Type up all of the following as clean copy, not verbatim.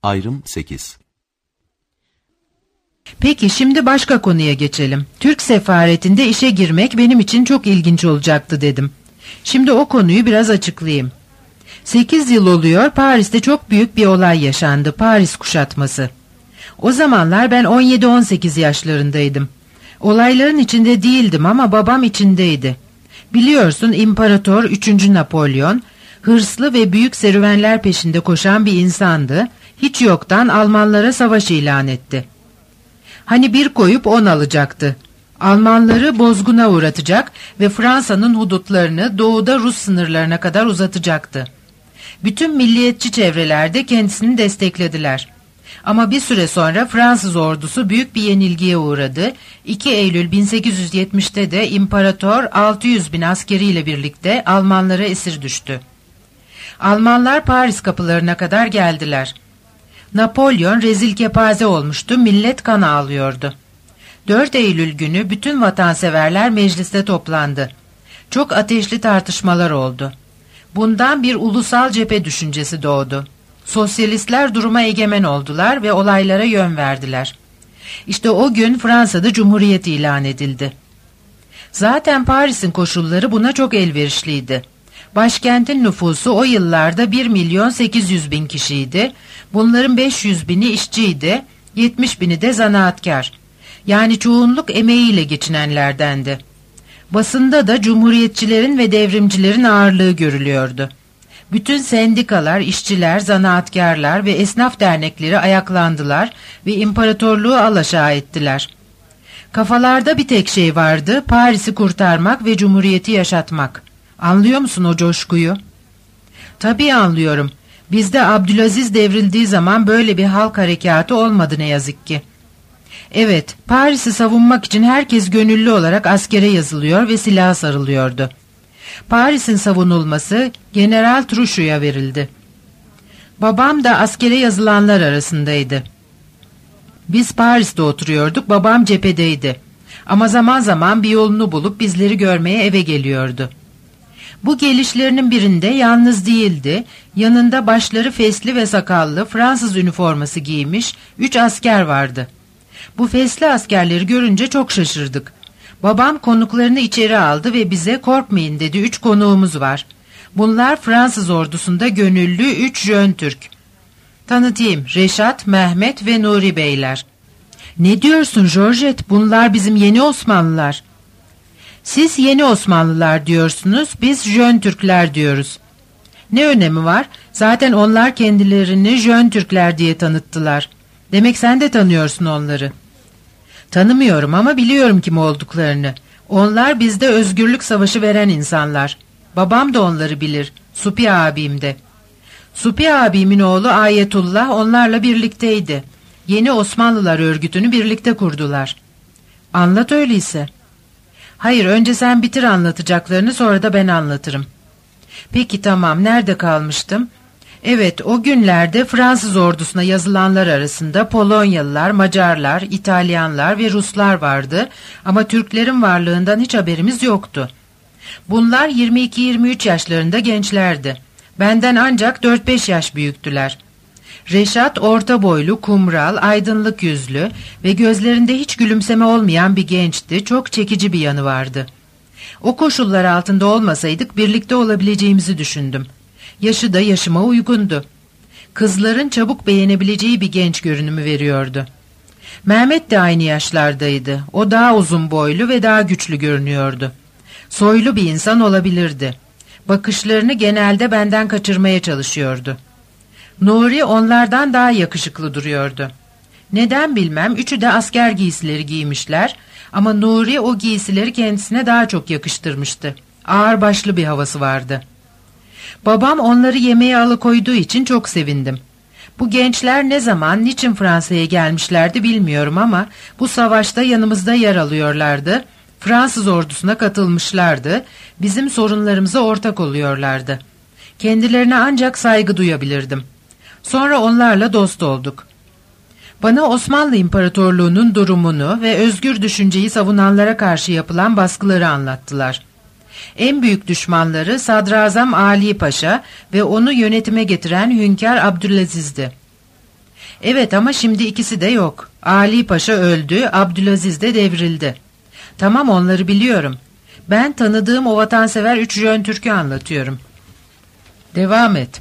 Ayrım 8. Peki şimdi başka konuya geçelim. Türk sefaretinde işe girmek benim için çok ilginç olacaktı dedim. Şimdi o konuyu biraz açıklayayım. 8 yıl oluyor, Paris'te çok büyük bir olay yaşandı, Paris kuşatması. O zamanlar ben 17-18 yaşlarındaydım. Olayların içinde değildim ama babam içindeydi. Biliyorsun İmparator 3. Napolyon, hırslı ve büyük serüvenler peşinde koşan bir insandı, hiç yoktan Almanlara savaş ilan etti. Hani bir koyup 10 alacaktı. Almanları bozguna uğratacak ve Fransa'nın hudutlarını doğuda Rus sınırlarına kadar uzatacaktı. Bütün milliyetçi çevrelerde kendisini desteklediler. Ama bir süre sonra Fransız ordusu büyük bir yenilgiye uğradı. 2 Eylül 1870'te de İmparator 600 bin askeriyle birlikte Almanlara esir düştü. Almanlar Paris kapılarına kadar geldiler. Napolyon rezil kepaze olmuştu, millet kan ağlıyordu. 4 Eylül günü bütün vatanseverler mecliste toplandı. Çok ateşli tartışmalar oldu. Bundan bir ulusal cephe düşüncesi doğdu. Sosyalistler duruma egemen oldular ve olaylara yön verdiler. İşte o gün Fransa'da Cumhuriyet ilan edildi. Zaten Paris'in koşulları buna çok elverişliydi. Başkentin nüfusu o yıllarda 1.800.000 kişiydi. Bunların 500 bini işçiydi, 70 bini de zanaatkar. Yani çoğunluk emeğiyle geçinenlerdendi. Basında da cumhuriyetçilerin ve devrimcilerin ağırlığı görülüyordu. Bütün sendikalar, işçiler, zanaatkarlar ve esnaf dernekleri ayaklandılar ve imparatorluğu alaşağı ettiler. Kafalarda bir tek şey vardı, Paris'i kurtarmak ve cumhuriyeti yaşatmak. Anlıyor musun o coşkuyu? Tabii anlıyorum. Bizde Abdülaziz devrildiği zaman böyle bir halk harekatı olmadı ne yazık ki. Evet, Paris'i savunmak için herkes gönüllü olarak askere yazılıyor ve silaha sarılıyordu. Paris'in savunulması General Trochu'ya verildi. Babam da askere yazılanlar arasındaydı. Biz Paris'te oturuyorduk, babam cephedeydi. Ama zaman zaman bir yolunu bulup bizleri görmeye eve geliyordu. Bu gelişlerinin birinde yalnız değildi, yanında başları fesli ve sakallı Fransız üniforması giymiş 3 asker vardı. Bu fesli askerleri görünce çok şaşırdık. Babam konuklarını içeri aldı ve bize korkmayın dedi, 3 konuğumuz var. Bunlar Fransız ordusunda gönüllü 3 Jön Türk. Tanıtayım, Reşat, Mehmet ve Nuri beyler. Ne diyorsun Georgette, bunlar bizim yeni Osmanlılar. Siz yeni Osmanlılar diyorsunuz, biz Jön Türkler diyoruz. Ne önemi var? Zaten onlar kendilerini Jön Türkler diye tanıttılar. Demek sen de tanıyorsun onları. Tanımıyorum ama biliyorum kim olduklarını. Onlar bizde özgürlük savaşı veren insanlar. Babam da onları bilir, Supi abim de. Supi abimin oğlu Ayetullah onlarla birlikteydi. Yeni Osmanlılar örgütünü birlikte kurdular. Anlat öyleyse. Hayır, önce sen bitir anlatacaklarını, sonra da ben anlatırım. Peki tamam, nerede kalmıştım? Evet, o günlerde Fransız ordusuna yazılanlar arasında Polonyalılar, Macarlar, İtalyanlar ve Ruslar vardı ama Türklerin varlığından hiç haberimiz yoktu. Bunlar 22-23 yaşlarında gençlerdi. Benden ancak 4-5 yaş büyüktüler. Reşat orta boylu, kumral, aydınlık yüzlü ve gözlerinde hiç gülümseme olmayan bir gençti, çok çekici bir yanı vardı. O koşullar altında olmasaydık birlikte olabileceğimizi düşündüm. Yaşı da yaşıma uygundu. Kızların çabuk beğenebileceği bir genç görünümü veriyordu. Mehmet de aynı yaşlardaydı. O daha uzun boylu ve daha güçlü görünüyordu. Soylu bir insan olabilirdi. Bakışlarını genelde benden kaçırmaya çalışıyordu. Nuri onlardan daha yakışıklı duruyordu. Neden bilmem, üçü de asker giysileri giymişler ama Nuri o giysileri kendisine daha çok yakıştırmıştı. Ağırbaşlı bir havası vardı. Babam onları yemeğe alıkoyduğu için çok sevindim. Bu gençler ne zaman, niçin Fransa'ya gelmişlerdi bilmiyorum ama bu savaşta yanımızda yer alıyorlardı. Fransız ordusuna katılmışlardı. Bizim sorunlarımıza ortak oluyorlardı. Kendilerine ancak saygı duyabilirdim. Sonra onlarla dost olduk. Bana Osmanlı İmparatorluğu'nun durumunu ve özgür düşünceyi savunanlara karşı yapılan baskıları anlattılar. En büyük düşmanları Sadrazam Ali Paşa ve onu yönetime getiren Hünkâr Abdülaziz'di. Evet ama şimdi ikisi de yok. Ali Paşa öldü, Abdülaziz de devrildi. Tamam, onları biliyorum. Ben tanıdığım o vatansever 3 Jön Türk'ü anlatıyorum. Devam et.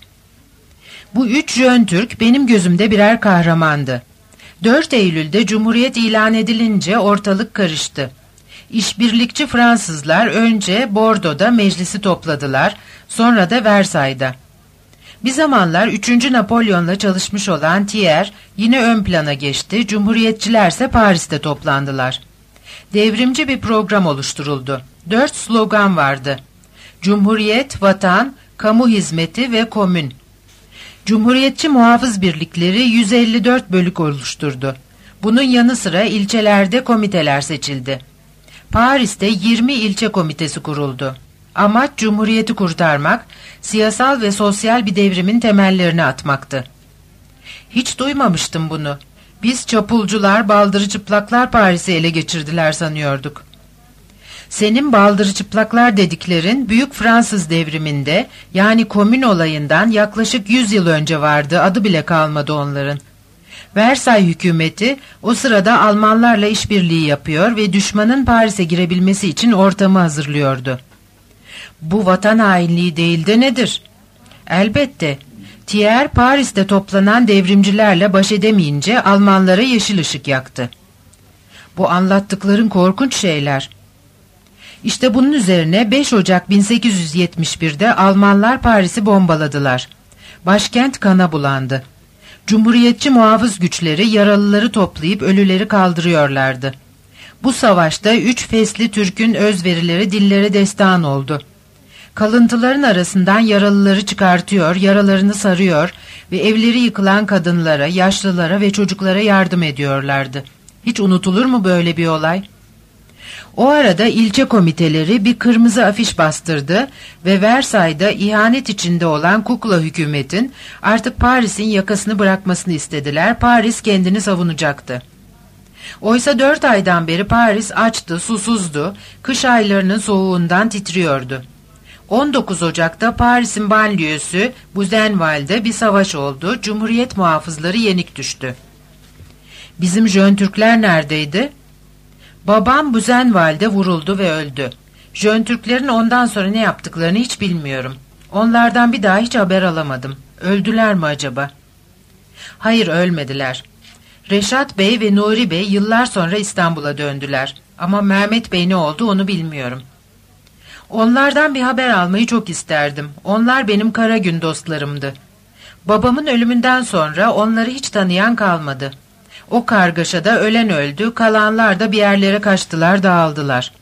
Bu 3 Jön Türk benim gözümde birer kahramandı. 4 Eylül'de Cumhuriyet ilan edilince ortalık karıştı. İşbirlikçi Fransızlar önce Bordo'da meclisi topladılar, sonra da Versay'da. Bir zamanlar 3. Napolyon'la çalışmış olan Thiers yine ön plana geçti, Cumhuriyetçilerse Paris'te toplandılar. Devrimci bir program oluşturuldu. 4 slogan vardı: Cumhuriyet, vatan, kamu hizmeti ve komün. Cumhuriyetçi muhafız birlikleri 154 bölük oluşturdu. Bunun yanı sıra ilçelerde komiteler seçildi. Paris'te 20 ilçe komitesi kuruldu. Amaç Cumhuriyeti kurtarmak, siyasal ve sosyal bir devrimin temellerini atmaktı. Hiç duymamıştım bunu. Biz çapulcular, baldırı çıplaklar Paris'i ele geçirdiler sanıyorduk. Senin baldırı çıplaklar dediklerin Büyük Fransız devriminde, yani komün olayından yaklaşık 100 yıl önce vardı, adı bile kalmadı onların. Versay hükümeti o sırada Almanlarla işbirliği yapıyor ve düşmanın Paris'e girebilmesi için ortamı hazırlıyordu. Bu vatan hainliği değil de nedir? Elbette. Thiers Paris'te toplanan devrimcilerle baş edemeyince Almanlara yeşil ışık yaktı. Bu anlattıkların korkunç şeyler. İşte bunun üzerine 5 Ocak 1871'de Almanlar Paris'i bombaladılar. Başkent kana bulandı. Cumhuriyetçi muhafız güçleri yaralıları toplayıp ölüleri kaldırıyorlardı. Bu savaşta 3 fesli Türk'ün özverileri dillere destan oldu. Kalıntıların arasından yaralıları çıkartıyor, yaralarını sarıyor ve evleri yıkılan kadınlara, yaşlılara ve çocuklara yardım ediyorlardı. Hiç unutulur mu böyle bir olay? O arada ilçe komiteleri bir kırmızı afiş bastırdı ve Versay'da ihanet içinde olan kukla hükümetin artık Paris'in yakasını bırakmasını istediler. Paris kendini savunacaktı. Oysa 4 aydan beri Paris açtı, susuzdu, kış aylarının soğuğundan titriyordu. 19 Ocak'ta Paris'in banliyösü Buzenwald'de bir savaş oldu. Cumhuriyet muhafızları yenik düştü. Bizim Jön Türkler neredeydi? Babam Buzenwald'de vuruldu ve öldü. Jön Türklerin ondan sonra ne yaptıklarını hiç bilmiyorum. Onlardan bir daha hiç haber alamadım. Öldüler mi acaba? Hayır, ölmediler. Reşat Bey ve Nuri Bey yıllar sonra İstanbul'a döndüler. Ama Mehmet Bey ne oldu onu bilmiyorum. Onlardan bir haber almayı çok isterdim. Onlar benim kara gün dostlarımdı. Babamın ölümünden sonra onları hiç tanıyan kalmadı. O kargaşada ölen öldü, kalanlar da bir yerlere kaçtılar, dağıldılar.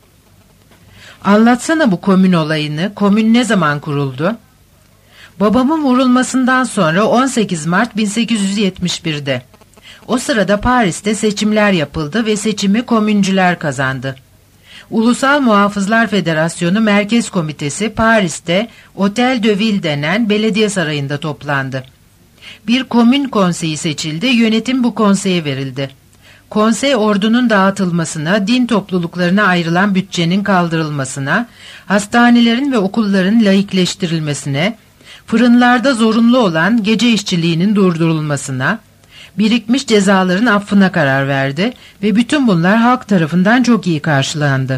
Anlatsana bu komün olayını. Komün ne zaman kuruldu? Babamın vurulmasından sonra 18 Mart 1871'de. O sırada Paris'te seçimler yapıldı ve seçimi komüncüler kazandı. Ulusal Muhafızlar Federasyonu Merkez Komitesi Paris'te Hôtel de Ville denen belediye sarayında toplandı. Bir komün konseyi seçildi, yönetim bu konseye verildi. Konsey ordunun dağıtılmasına, din topluluklarına ayrılan bütçenin kaldırılmasına, hastanelerin ve okulların laikleştirilmesine, fırınlarda zorunlu olan gece işçiliğinin durdurulmasına, birikmiş cezaların affına karar verdi ve bütün bunlar halk tarafından çok iyi karşılandı.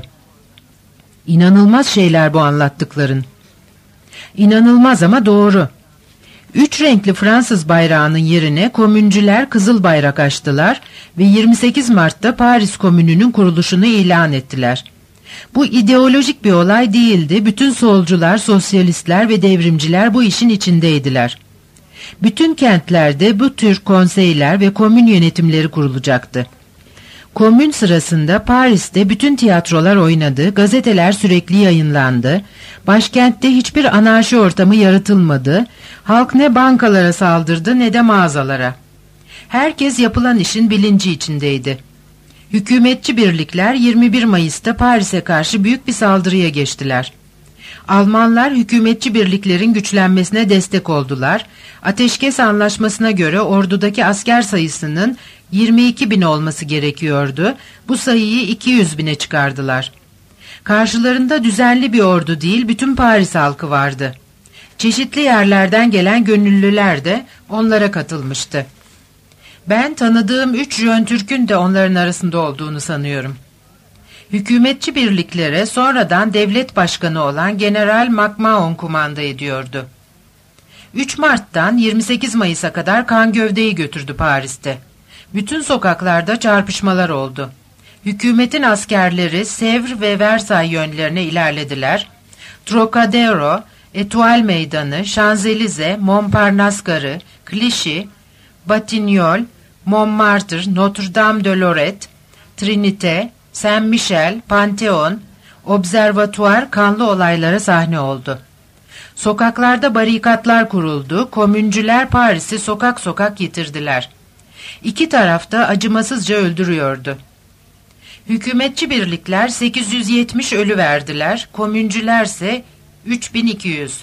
İnanılmaz şeyler bu anlattıkların. İnanılmaz ama doğru. 3 renkli Fransız bayrağının yerine komüncüler kızıl bayrak açtılar ve 28 Mart'ta Paris Komünü'nün kuruluşunu ilan ettiler. Bu ideolojik bir olay değildi. Bütün solcular, sosyalistler ve devrimciler bu işin içindeydiler. Bütün kentlerde bu tür konseyler ve komün yönetimleri kurulacaktı. Komün sırasında Paris'te bütün tiyatrolar oynadı, gazeteler sürekli yayınlandı, başkentte hiçbir anarşi ortamı yaratılmadı, halk ne bankalara saldırdı ne de mağazalara. Herkes yapılan işin bilinci içindeydi. Hükümetçi birlikler 21 Mayıs'ta Paris'e karşı büyük bir saldırıya geçtiler. Almanlar hükümetçi birliklerin güçlenmesine destek oldular. Ateşkes anlaşmasına göre ordudaki asker sayısının 22.000 olması gerekiyordu. Bu sayıyı 200.000'e çıkardılar. Karşılarında düzenli bir ordu değil, bütün Paris halkı vardı. Çeşitli yerlerden gelen gönüllüler de onlara katılmıştı. Ben tanıdığım 3 Jön Türk'ün de onların arasında olduğunu sanıyorum. Hükümetçi birliklere sonradan devlet başkanı olan General MacMahon kumanda ediyordu. 3 Mart'tan 28 Mayıs'a kadar kan gövdeyi götürdü Paris'te. Bütün sokaklarda çarpışmalar oldu. Hükümetin askerleri Sèvres ve Versailles yönlerine ilerlediler. Trocadero, Étoile Meydanı, Şanzelize, Montparnasse Garı, Clichy, Batignolles, Montmartre, Notre-Dame de Lorette, Trinité, Saint-Michel, Panthéon, Observatuar kanlı olaylara sahne oldu. Sokaklarda barikatlar kuruldu, komüncüler Paris'i sokak sokak yitirdiler. İki tarafta acımasızca öldürüyordu. Hükümetçi birlikler 870 ölü verdiler, komüncülerse 3200.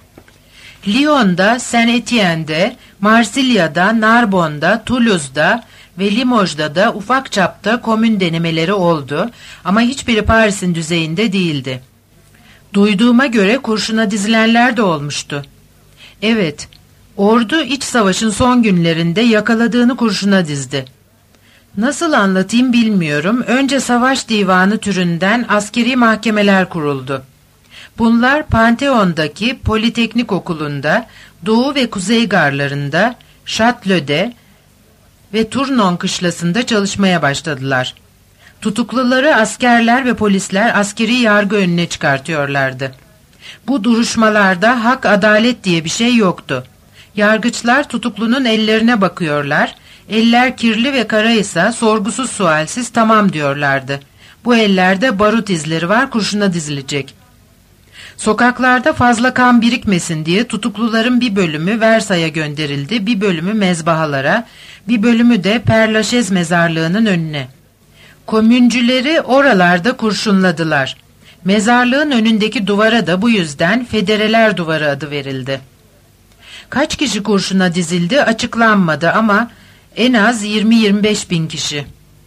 Lyon'da, Saint-Étienne'de, Marsilya'da, Narbonne'da, Toulouse'da ve Limoj'da da ufak çapta komün denemeleri oldu ama hiçbiri Paris'in düzeyinde değildi. Duyduğuma göre kurşuna dizilenler de olmuştu. Evet, ordu iç savaşın son günlerinde yakaladığını kurşuna dizdi. Nasıl anlatayım bilmiyorum, önce savaş divanı türünden askeri mahkemeler kuruldu. Bunlar Pantheon'daki Politeknik Okulu'nda, Doğu ve Kuzey Garlarında, Château'de ve Tournon kışlasında çalışmaya başladılar. Tutukluları askerler ve polisler askeri yargı önüne çıkartıyorlardı. Bu duruşmalarda hak adalet diye bir şey yoktu. Yargıçlar tutuklunun ellerine bakıyorlar, eller kirli ve karaysa sorgusuz sualsiz tamam diyorlardı. Bu ellerde barut izleri var, kurşuna dizilecek. Sokaklarda fazla kan birikmesin diye tutukluların bir bölümü Versay'a gönderildi, bir bölümü mezbahalara, bir bölümü de Père Lachaise mezarlığının önüne. Komüncüleri oralarda kurşunladılar. Mezarlığın önündeki duvara da bu yüzden Federeler Duvarı adı verildi. Kaç kişi kurşuna dizildi açıklanmadı ama en az 20-25 bin kişi.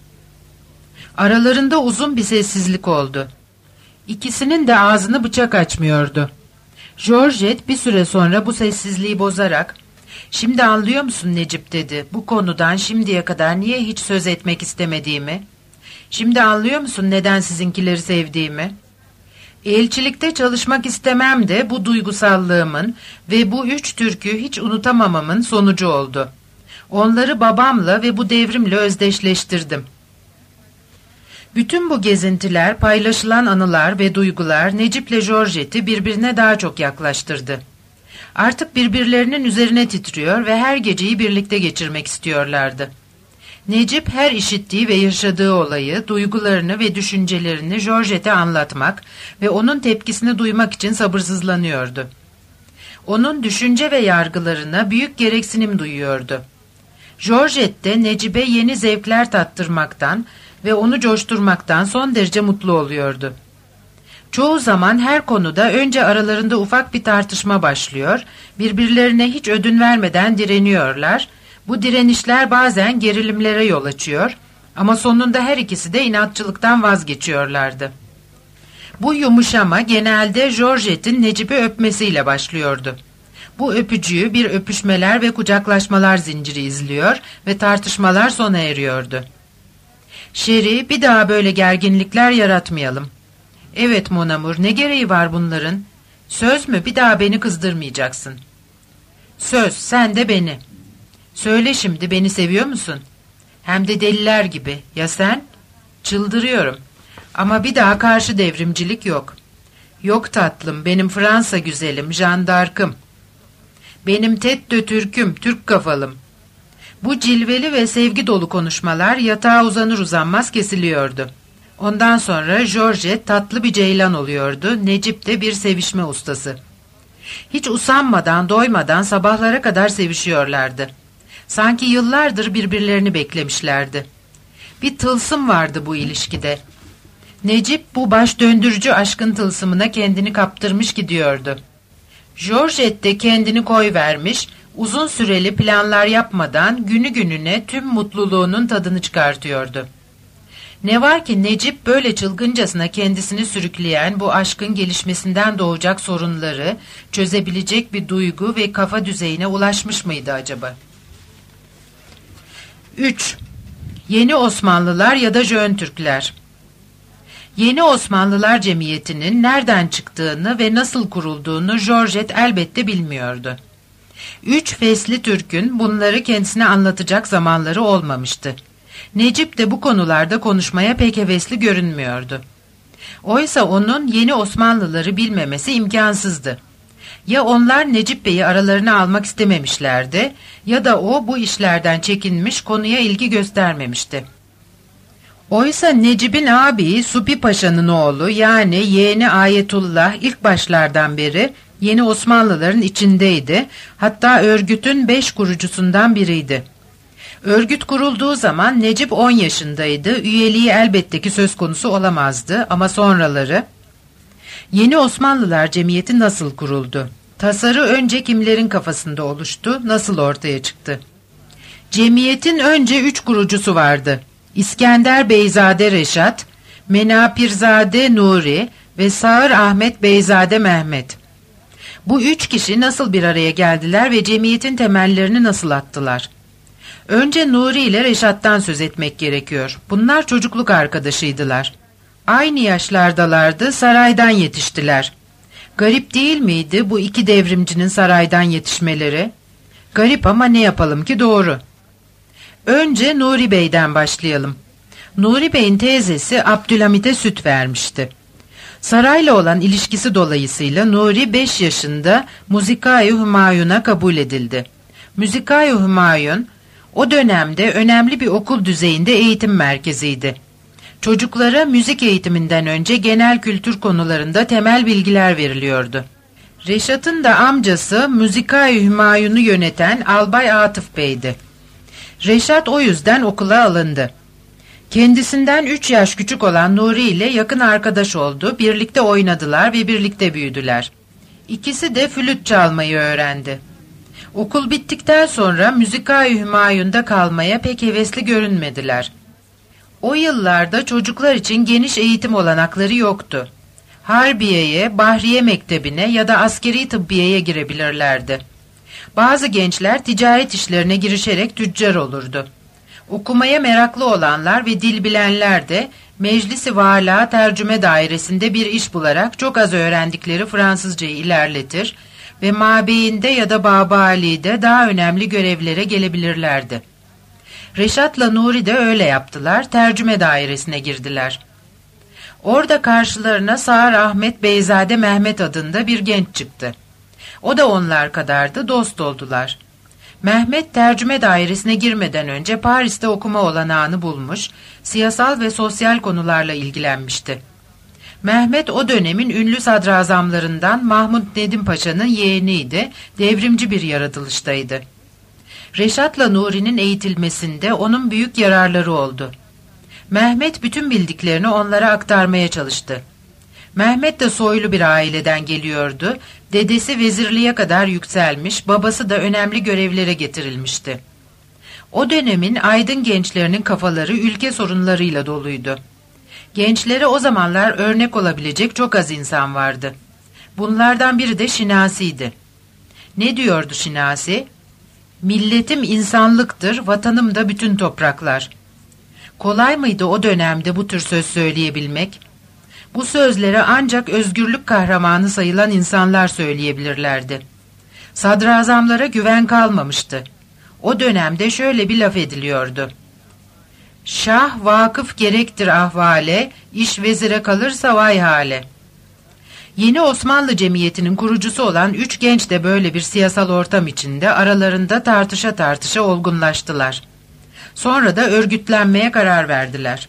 Aralarında uzun bir sessizlik oldu. İkisinin de ağzını bıçak açmıyordu. Georgette bir süre sonra bu sessizliği bozarak, "Şimdi anlıyor musun Necip?" dedi. "Bu konudan şimdiye kadar niye hiç söz etmek istemediğimi? Şimdi anlıyor musun neden sizinkileri sevdiğimi? Elçilikte çalışmak istemem de bu duygusallığımın ve bu 3 türkü hiç unutamamamın sonucu oldu. Onları babamla ve bu devrimle özdeşleştirdim." Bütün bu gezintiler, paylaşılan anılar ve duygular Necip'le Georgette'i birbirine daha çok yaklaştırdı. Artık birbirlerinin üzerine titriyor ve her geceyi birlikte geçirmek istiyorlardı. Necip her işittiği ve yaşadığı olayı, duygularını ve düşüncelerini Georgette'e anlatmak ve onun tepkisini duymak için sabırsızlanıyordu. Onun düşünce ve yargılarına büyük gereksinim duyuyordu. Georgette de Necip'e yeni zevkler tattırmaktan ve onu coşturmaktan son derece mutlu oluyordu. Çoğu zaman her konuda önce aralarında ufak bir tartışma başlıyor, birbirlerine hiç ödün vermeden direniyorlar. Bu direnişler bazen gerilimlere yol açıyor ama sonunda her ikisi de inatçılıktan vazgeçiyorlardı. Bu yumuşama genelde Georgette'in Necip'i öpmesiyle başlıyordu. Bu öpücüğü bir öpüşmeler ve kucaklaşmalar zinciri izliyor ve tartışmalar sona eriyordu. "Şeri, bir daha böyle gerginlikler yaratmayalım." "Evet mon amour, ne gereği var bunların? Söz mü, bir daha beni kızdırmayacaksın?" "Söz, sen de beni." "Söyle şimdi, beni seviyor musun?" "Hem de deliler gibi. Ya sen?" "Çıldırıyorum. Ama bir daha karşı devrimcilik yok." "Yok tatlım, benim Fransa güzelim, Jeanne d'Arc'ım. Benim tête de Türk'üm, Türk kafalım." Bu cilveli ve sevgi dolu konuşmalar yatağa uzanır uzanmaz kesiliyordu. Ondan sonra Georgette tatlı bir ceylan oluyordu, Necip de bir sevişme ustası. Hiç usanmadan, doymadan sabahlara kadar sevişiyorlardı. Sanki yıllardır birbirlerini beklemişlerdi. Bir tılsım vardı bu ilişkide. Necip bu baş döndürücü aşkın tılsımına kendini kaptırmış gidiyordu. Georgette de kendini koyvermiş, uzun süreli planlar yapmadan günü gününe tüm mutluluğunun tadını çıkartıyordu. Ne var ki Necip böyle çılgıncasına kendisini sürükleyen bu aşkın gelişmesinden doğacak sorunları çözebilecek bir duygu ve kafa düzeyine ulaşmış mıydı acaba? 3. Yeni Osmanlılar ya da Jön Türkler. Yeni Osmanlılar Cemiyeti'nin nereden çıktığını ve nasıl kurulduğunu Georgette elbette bilmiyordu. 3 fesli Türk'ün bunları kendisine anlatacak zamanları olmamıştı. Necip de bu konularda konuşmaya pek hevesli görünmüyordu. Oysa onun Yeni Osmanlıları bilmemesi imkansızdı. Ya onlar Necip Bey'i aralarına almak istememişlerdi ya da o bu işlerden çekinmiş, konuya ilgi göstermemişti. Oysa Necip'in ağabeyi Supi Paşa'nın oğlu, yani yeğeni Ayetullah ilk başlardan beri Yeni Osmanlıların içindeydi, hatta örgütün 5 kurucusundan biriydi. Örgüt kurulduğu zaman Necip 10 yaşındaydı, üyeliği elbette ki söz konusu olamazdı ama sonraları... Yeni Osmanlılar Cemiyeti nasıl kuruldu? Tasarı önce kimlerin kafasında oluştu, nasıl ortaya çıktı? Cemiyetin önce 3 kurucusu vardı. İskender Beyzade Reşat, Menapirzade Nuri ve Sağır Ahmet Beyzade Mehmet. Bu 3 kişi nasıl bir araya geldiler ve cemiyetin temellerini nasıl attılar? Önce Nuri ile Reşat'tan söz etmek gerekiyor. Bunlar çocukluk arkadaşıydılar. Aynı yaşlardalardı, saraydan yetiştiler. Garip değil miydi bu iki devrimcinin saraydan yetişmeleri? Garip ama ne yapalım ki doğru. Önce Nuri Bey'den başlayalım. Nuri Bey'in teyzesi Abdülhamid'e süt vermişti. Sarayla olan ilişkisi dolayısıyla Nuri 5 yaşında Müzikâ-i Hümayun'a kabul edildi. Müzikâ-i Hümayun o dönemde önemli bir okul düzeyinde eğitim merkeziydi. Çocuklara müzik eğitiminden önce genel kültür konularında temel bilgiler veriliyordu. Reşat'ın da amcası Müzikâ-i Hümayun'u yöneten Albay Atıf Bey'di. Reşat o yüzden okula alındı. Kendisinden 3 yaş küçük olan Nuri ile yakın arkadaş oldu, birlikte oynadılar ve birlikte büyüdüler. İkisi de flüt çalmayı öğrendi. Okul bittikten sonra Müzikâ-i Hümayun'da kalmaya pek hevesli görünmediler. O yıllarda çocuklar için geniş eğitim olanakları yoktu. Harbiye'ye, Bahriye Mektebi'ne ya da askeri tıbbiyeye girebilirlerdi. Bazı gençler ticaret işlerine girişerek tüccar olurdu. Okumaya meraklı olanlar ve dil bilenler de Meclis-i Vala Tercüme Dairesi'nde bir iş bularak çok az öğrendikleri Fransızcayı ilerletir ve mabeyinde ya da Babali'de daha önemli görevlere gelebilirlerdi. Reşat'la Nuri de öyle yaptılar, tercüme dairesine girdiler. Orada karşılarına Sağır Ahmet Beyzade Mehmet adında bir genç çıktı. O da onlar kadardı, dost oldular. Mehmet tercüme dairesine girmeden önce Paris'te okuma olanağını bulmuş, siyasal ve sosyal konularla ilgilenmişti. Mehmet o dönemin ünlü sadrazamlarından Mahmud Nedim Paşa'nın yeğeniydi, devrimci bir yaratılıştaydı. Reşat'la Nuri'nin eğitilmesinde onun büyük yararları oldu. Mehmet bütün bildiklerini onlara aktarmaya çalıştı. Mehmet de soylu bir aileden geliyordu, dedesi vezirliğe kadar yükselmiş, babası da önemli görevlere getirilmişti. O dönemin aydın gençlerinin kafaları ülke sorunlarıyla doluydu. Gençlere o zamanlar örnek olabilecek çok az insan vardı. Bunlardan biri de Şinasi'ydi. Ne diyordu Şinasi? Milletim insanlıktır, vatanım da bütün topraklar. Kolay mıydı o dönemde bu tür söz söyleyebilmek? Bu sözleri ancak özgürlük kahramanı sayılan insanlar söyleyebilirlerdi. Sadrazamlara güven kalmamıştı. O dönemde şöyle bir laf ediliyordu. Şah vakıf gerektir ahvale, iş vezire kalırsa vay hale. Yeni Osmanlı Cemiyeti'nin kurucusu olan 3 genç de böyle bir siyasal ortam içinde aralarında tartışa tartışa olgunlaştılar. Sonra da örgütlenmeye karar verdiler.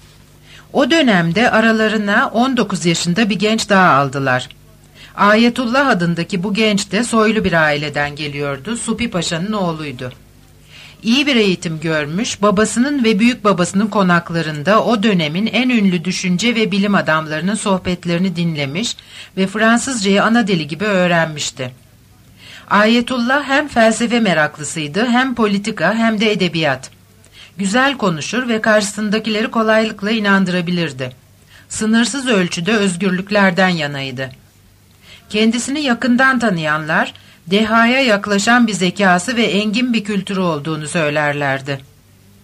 O dönemde aralarına 19 yaşında bir genç daha aldılar. Ayetullah adındaki bu genç de soylu bir aileden geliyordu, Supi Paşa'nın oğluydu. İyi bir eğitim görmüş, babasının ve büyük babasının konaklarında o dönemin en ünlü düşünce ve bilim adamlarının sohbetlerini dinlemiş ve Fransızcayı ana dili gibi öğrenmişti. Ayetullah hem felsefe meraklısıydı, hem politika hem de edebiyat. Güzel konuşur ve karşısındakileri kolaylıkla inandırabilirdi. Sınırsız ölçüde özgürlüklerden yanaydı. Kendisini yakından tanıyanlar, dehaya yaklaşan bir zekası ve engin bir kültürü olduğunu söylerlerdi.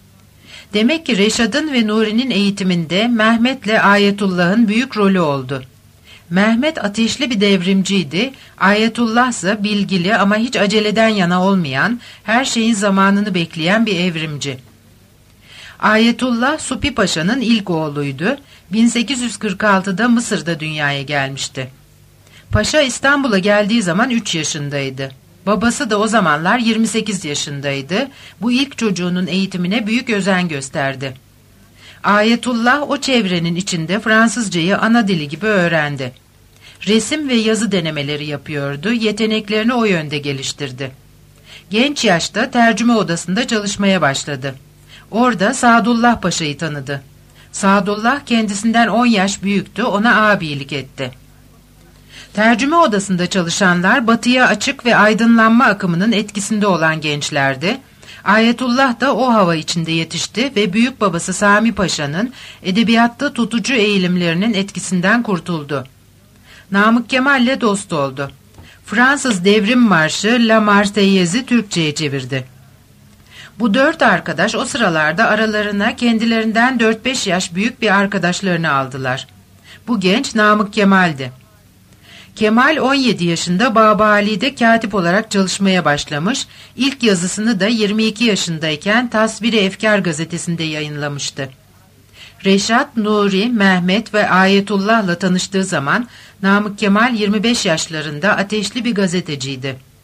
Demek ki Reşad'ın ve Nuri'nin eğitiminde Mehmet'le Ayetullah'ın büyük rolü oldu. Mehmet ateşli bir devrimciydi, Ayetullah ise bilgili ama hiç aceleden yana olmayan, her şeyin zamanını bekleyen bir evrimci. Ayetullah Supi Paşa'nın ilk oğluydu, 1846'da Mısır'da dünyaya gelmişti. Paşa İstanbul'a geldiği zaman 3 yaşındaydı. Babası da o zamanlar 28 yaşındaydı. Bu ilk çocuğunun eğitimine büyük özen gösterdi. Ayetullah o çevrenin içinde Fransızcayı ana dili gibi öğrendi. Resim ve yazı denemeleri yapıyordu, yeteneklerini o yönde geliştirdi. Genç yaşta tercüme odasında çalışmaya başladı. Orada Sadullah Paşa'yı tanıdı. Sadullah kendisinden 10 yaş büyüktü, ona abilik etti. Tercüme odasında çalışanlar batıya açık ve aydınlanma akımının etkisinde olan gençlerdi. Ayetullah da o hava içinde yetişti ve büyük babası Sami Paşa'nın edebiyatta tutucu eğilimlerinin etkisinden kurtuldu. Namık Kemal'le dost oldu. Fransız Devrim Marşı La Marseillaise'i Türkçe'ye çevirdi. Bu 4 arkadaş o sıralarda aralarına kendilerinden 4-5 yaş büyük bir arkadaşlarını aldılar. Bu genç Namık Kemal'di. Kemal 17 yaşında Babali'de katip olarak çalışmaya başlamış, ilk yazısını da 22 yaşındayken Tasvir-i Efkar gazetesinde yayınlamıştı. Reşat, Nuri, Mehmet ve Ayetullah'la tanıştığı zaman Namık Kemal 25 yaşlarında ateşli bir gazeteciydi.